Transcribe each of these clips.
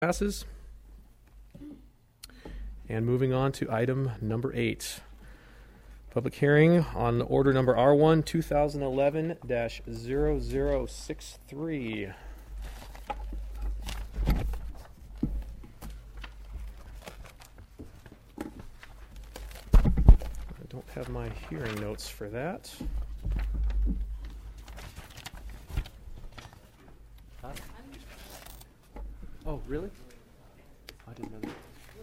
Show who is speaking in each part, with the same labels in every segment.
Speaker 1: Passes. And moving on to item number 8. Public hearing on order number R1 2011-0063. I don't have my hearing notes for that. Oh, really? I didn't know that.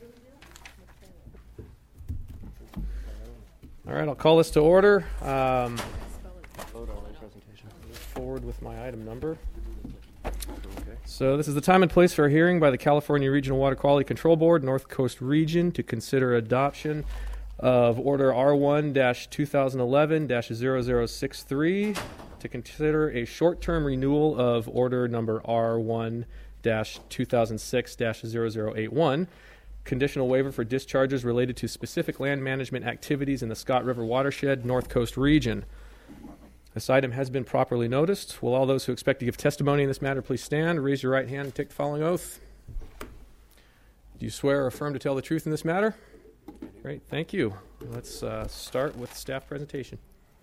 Speaker 1: All right, I'll call this to order. Move forward with my item number. So this is the time and place for a hearing by the California Regional Water Quality Control Board, North Coast Region, to consider adoption of Order R1-2011-0063, to consider a short-term renewal of Order number R1-2006-0081, conditional waiver for discharges related to specific land management activities in the Scott River watershed, North Coast region. This item has been properly noticed. Will all those who expect to give testimony in this matter please stand, raise your right hand, and take the following oath? Do you swear or affirm to tell the truth in this matter? Great, thank you. Let's start with staff presentation.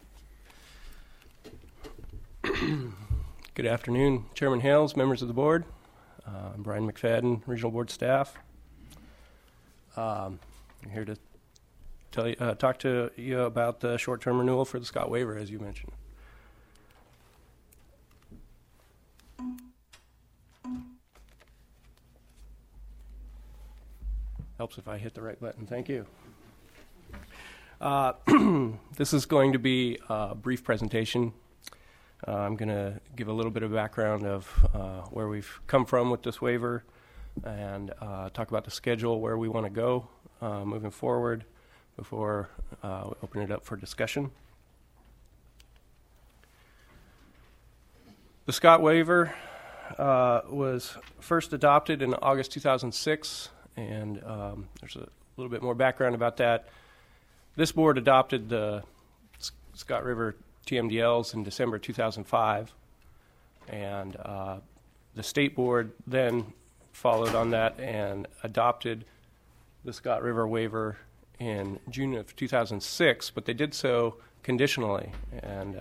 Speaker 2: Good afternoon, Chairman Hales, members of the board. I'm Brian McFadden, Regional Board staff. I'm here to talk to you about the short-term renewal for the Scott waiver, as you mentioned. Helps if I hit the right button. Thank you. This is going to be a brief presentation. I'm going to give a little bit of background of where we've come from with this waiver, and talk about the schedule, where we want to go moving forward before we open it up for discussion. The Scott waiver was first adopted in August 2006, and there's a little bit more background about that. This board adopted the Scott River TMDLs in December 2005, and the state board then followed on that and adopted the Scott River waiver in June of 2006, but they did so conditionally, and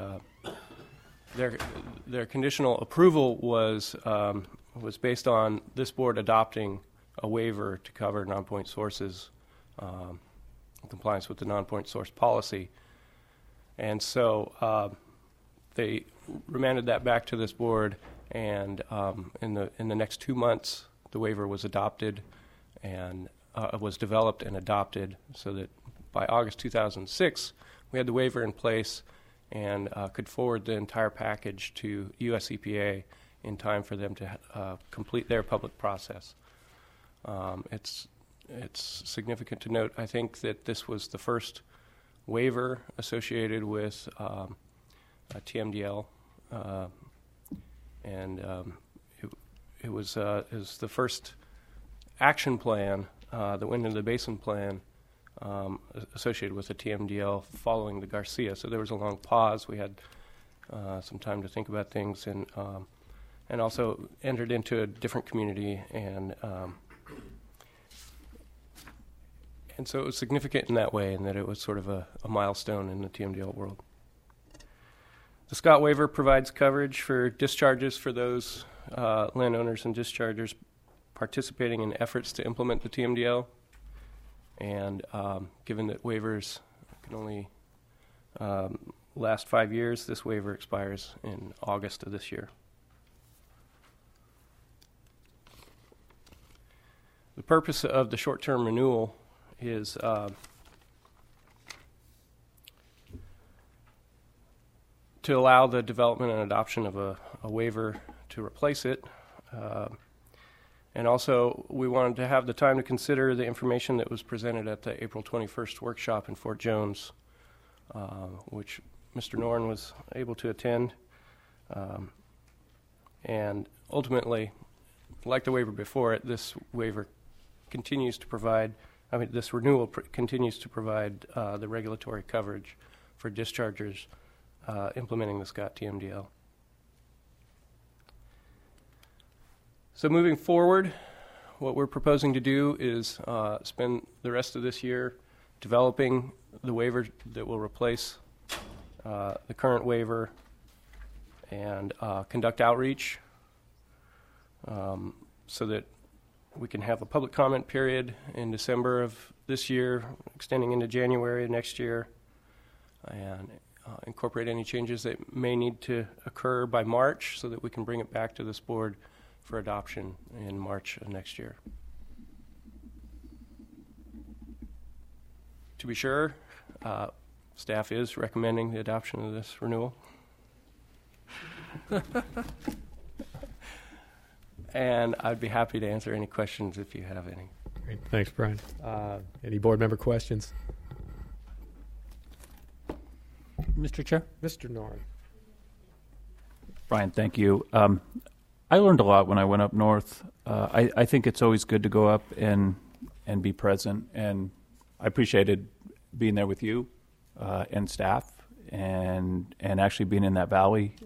Speaker 2: their conditional approval was based on this board adopting a waiver to cover non-point sources in compliance with the non-point source policy. And so they remanded that back to this board, and in the next 2 months, the waiver was adopted and was developed and adopted, so that by August 2006, we had the waiver in place and could forward the entire package to US EPA in time for them to complete their public process. It's significant to note, I think, that this was the first waiver associated with a TMDL, and it was the first action plan, the Wind into the Basin plan, associated with the TMDL following the Garcia. So there was a long pause. We had some time to think about things, and also entered into a different community, and so it was significant in that way, in that it was sort of a milestone in the TMDL world. The Scott waiver provides coverage for discharges for those landowners and dischargers participating in efforts to implement the TMDL. And given that waivers can only last 5 years, this waiver expires in August of this year. The purpose of the short-term renewal is to allow the development and adoption of a waiver to replace it. And also, we wanted to have the time to consider the information that was presented at the April 21st workshop in Fort Jones, which Mr. Norn was able to attend. And ultimately, like the waiver before it, this waiver continues to provide, this renewal continues to provide the regulatory coverage for dischargers implementing the Scott TMDL. So moving forward, what we're proposing to do is spend the rest of this year developing the waiver that will replace the current waiver and conduct outreach so that we can have a public comment period in December of this year, extending into January of next year, and incorporate any changes that may need to occur by March so that we can bring it back to this board for adoption in March of next year. To be sure, staff is recommending the adoption of this renewal. And I'd be happy to answer any questions if you have any.
Speaker 1: Great. Thanks, Brian. Any board member questions?
Speaker 3: Mr. Chair?
Speaker 1: Mr. Norn.
Speaker 3: Brian, thank you. I learned a lot when I went up north. I think it's always good to go up and be present, and I appreciated being there with you and staff and actually being in that valley.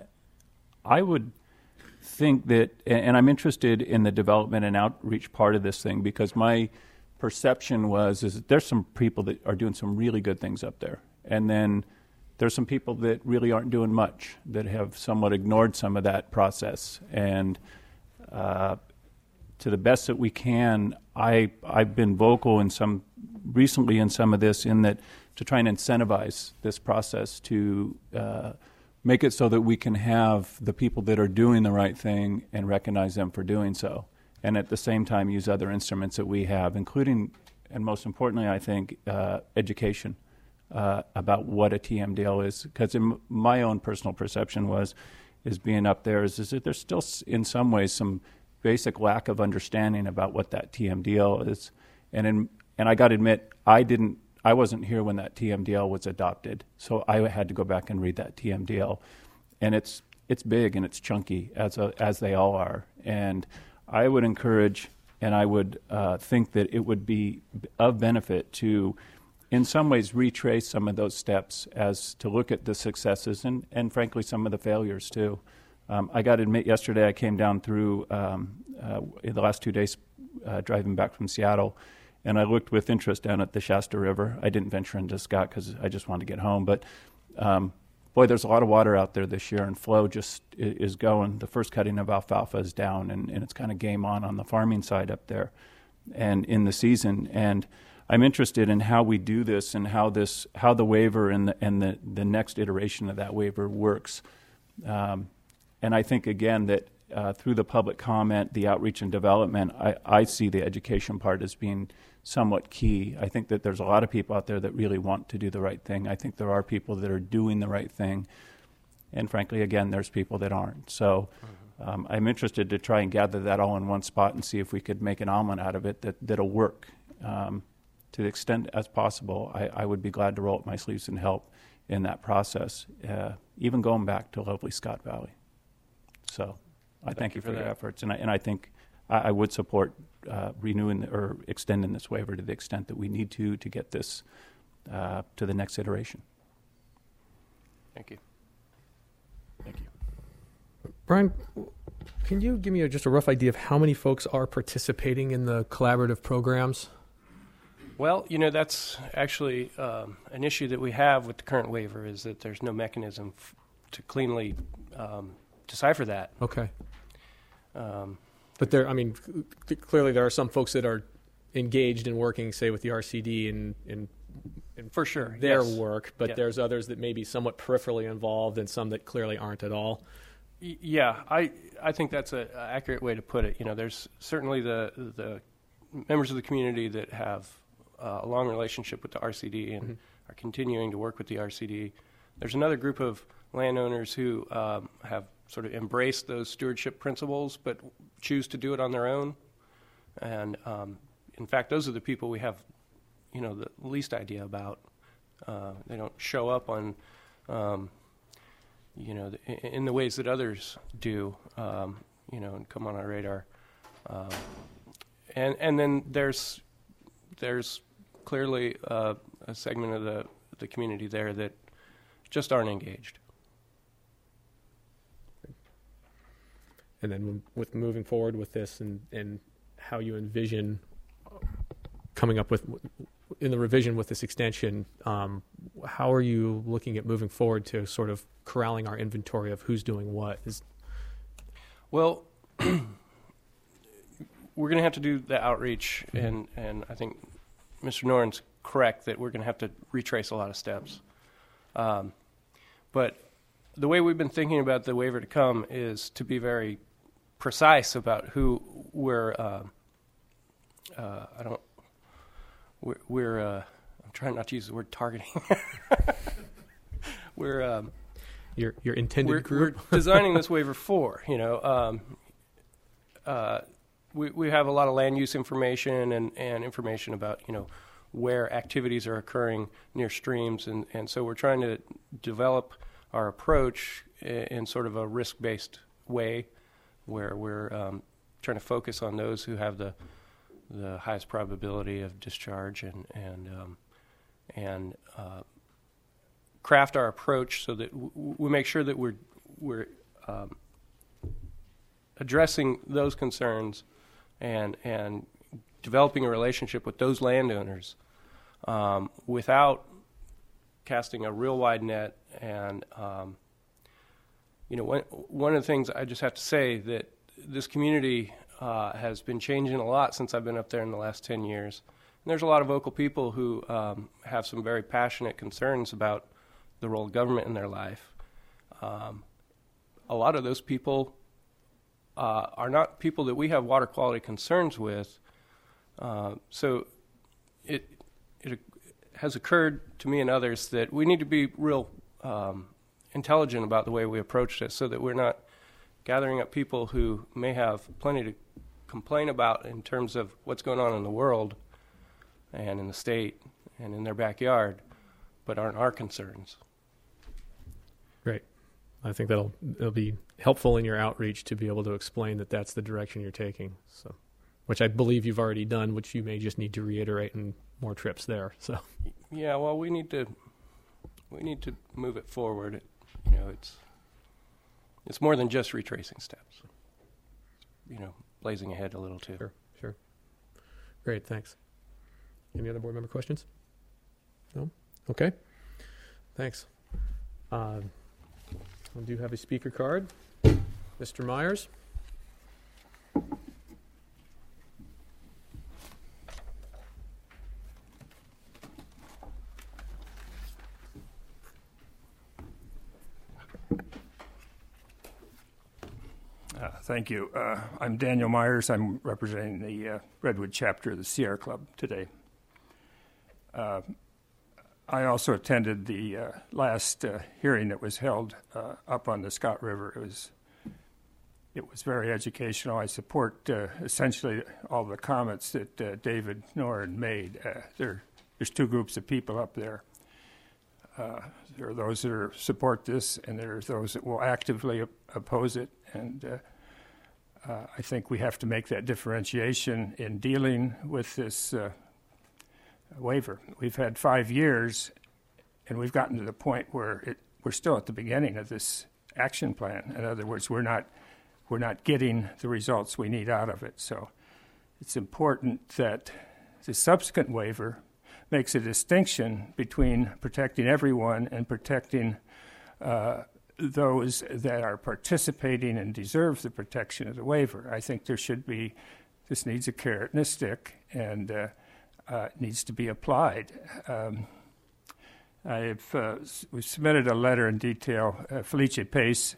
Speaker 3: I would think that, and I'm interested in the development and outreach part of this thing, because my perception is that there's some people that are doing some really good things up there, and then there's some people that really aren't doing much, that have somewhat ignored some of that process. And to the best that we can, I've been vocal recently in some of this, in that to try and incentivize this process to make it so that we can have the people that are doing the right thing and recognize them for doing so, and at the same time use other instruments that we have, including, and most importantly, I think, education about what a TMDL is. Because in my own personal perception is being up there is that there's still in some ways some basic lack of understanding about what that TMDL is. And I got to admit, I wasn't here when that TMDL was adopted, so I had to go back and read that TMDL, and it's big and it's chunky, as they all are. And I would encourage, and I would think that it would be of benefit to, in some ways, retrace some of those steps, as to look at the successes and frankly some of the failures too. I got to admit, yesterday I came down through in the last 2 days driving back from Seattle, and I looked with interest down at the Shasta River. I didn't venture into Scott because I just wanted to get home. But, boy, there's a lot of water out there this year, and flow just is going. The first cutting of alfalfa is down, and it's kind of game on the farming side up there and in the season. And I'm interested in how we do this and how the waiver and the next iteration of that waiver works. And I think, again, that through the public comment, the outreach and development, I see the education part as being somewhat key. I think that there's a lot of people out there that really want to do the right thing. I think there are people that are doing the right thing. And frankly, again, there's people that aren't. So I'm interested to try and gather that all in one spot and see if we could make an omelet out of it that'll work. To the extent as possible, I would be glad to roll up my sleeves and help in that process, even going back to lovely Scott Valley. So I thank you for your efforts, and I think I would support renewing or extending this waiver to the extent that we need to get this to the next iteration.
Speaker 2: Thank you.
Speaker 3: Thank you.
Speaker 1: Brian, can you give me just a rough idea of how many folks are participating in the collaborative programs?
Speaker 2: Well, that's actually an issue that we have with the current waiver, is that there's no mechanism to cleanly decipher that.
Speaker 1: Okay. But clearly there are some folks that are engaged in working, say, with the RCD and
Speaker 2: for sure,
Speaker 1: their
Speaker 2: yes.
Speaker 1: work, but there's others that may be somewhat peripherally involved and some that clearly aren't at all.
Speaker 2: Yeah, I think that's an accurate way to put it. There's certainly the members of the community that have a long relationship with the RCD and are continuing to work with the RCD. There's another group of landowners who have sort of embraced those stewardship principles but choose to do it on their own. And in fact, those are the people we have, the least idea about. They don't show up on, in the ways that others do, and come on our radar. And then there's clearly a segment of the community there that just aren't engaged.
Speaker 1: And then with moving forward with this and how you envision coming up with, in the revision with this extension, how are you looking at moving forward to sort of corralling our inventory of who's doing what?
Speaker 2: Well, we're going to have to do the outreach, and I think Mr. Noren's correct that we're going to have to retrace a lot of steps. But the way we've been thinking about the waiver to come is to be very precise about who we're. I'm trying not to use the word targeting. We're
Speaker 1: your intended group.
Speaker 2: We're designing this waiver for. We have a lot of land use information and information about where activities are occurring near streams, and so we're trying to develop our approach in sort of a risk-based way, where we're trying to focus on those who have the highest probability of discharge and craft our approach so that we make sure that we're addressing those concerns and developing a relationship with those landowners without casting a real wide net. And one of the things I just have to say that this community has been changing a lot since I've been up there in the last 10 years. And there's a lot of vocal people who have some very passionate concerns about the role of government in their life. A lot of those people are not people that we have water quality concerns with. So it has occurred to me and others that we need to be real intelligent about the way we approach this so that we're not gathering up people who may have plenty to complain about in terms of what's going on in the world and in the state and in their backyard, but aren't our concerns.
Speaker 1: Great. I think it'll be helpful in your outreach to be able to explain that that's the direction you're taking. So, which I believe you've already done, which you may just need to reiterate in more trips there. So,
Speaker 2: yeah, well, we need to move it forward. It's more than just retracing steps. Blazing ahead a little too.
Speaker 1: Sure. Great, thanks. Any other board member questions? No? Okay. Thanks. I do have a speaker card. Mr. Myers.
Speaker 4: Thank you. I'm Daniel Myers. I'm representing the Redwood chapter of the Sierra Club today. I also attended the last hearing that was held up on the Scott River. It was very educational. I support essentially all the comments that David Noren made. There's two groups of people up there. There are those that support this, and there's those that will actively oppose it. And I think we have to make that differentiation in dealing with this waiver. We've had 5 years, and we've gotten to the point where we're still at the beginning of this action plan. In other words, we're not getting the results we need out of it. So it's important that the subsequent waiver makes a distinction between protecting everyone and protecting those that are participating and deserve the protection of the waiver. I think this needs a carrot and a stick, and needs to be applied. We submitted a letter in detail. Felice Pace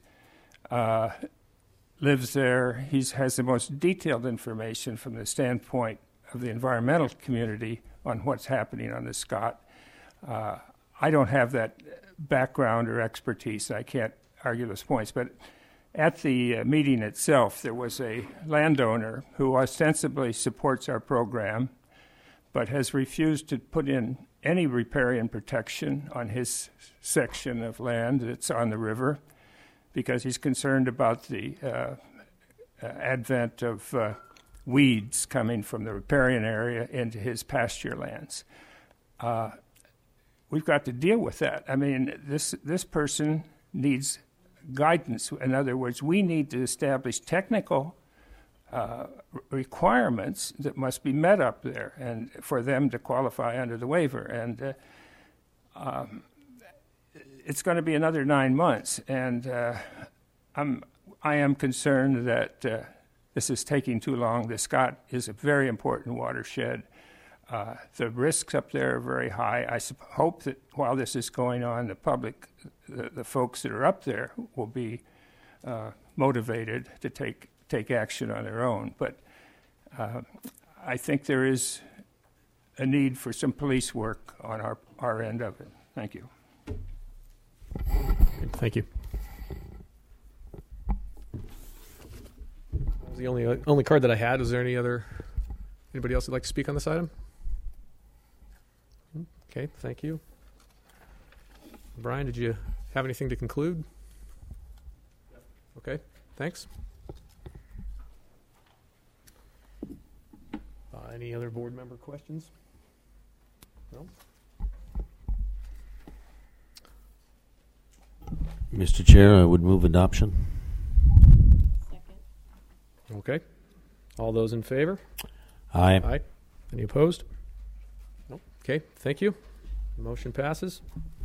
Speaker 4: lives there. He has the most detailed information from the standpoint of the environmental community on what's happening on the Scott. I don't have that background or expertise. I can't argue those points. But at the meeting itself, there was a landowner who ostensibly supports our program, but has refused to put in any riparian protection on his section of land that's on the river because he's concerned about the advent of weeds coming from the riparian area into his pasture lands. We've got to deal with that. I mean, this person needs guidance. In other words, we need to establish technical requirements that must be met up there, and for them to qualify under the waiver. And it's going to be another 9 months, and I am concerned that this is taking too long. The Scott is a very important watershed. The risks up there are very high. I hope that while this is going on, the public, the folks that are up there, will be motivated to take action on their own. But I think there is a need for some police work on our end of it. Thank you.
Speaker 1: Thank you. That was the only card that I had. Was there anybody else who'd like to speak on this item? Okay, thank you. Brian, did you have anything to conclude? Okay, thanks. Any other board member questions? No?
Speaker 5: Mr. Chair, I would move adoption.
Speaker 1: Okay. All those in favor?
Speaker 5: Aye.
Speaker 1: Aye. Any opposed? No. Okay, thank you. The motion passes.